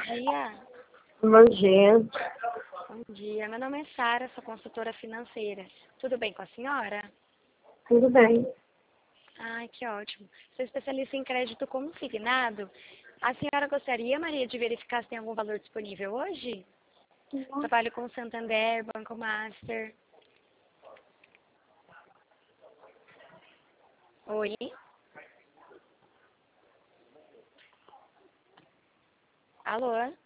dia. Bom dia. Bom dia. Meu nome é Sara, sou consultora financeira. Tudo bem com a senhora? Tudo bem. Ai, que ótimo. Sou especialista em crédito consignado. A senhora gostaria, Maria, de verificar se tem algum valor disponível hoje? Trabalho com Santander, Banco Master. Oi? Alô?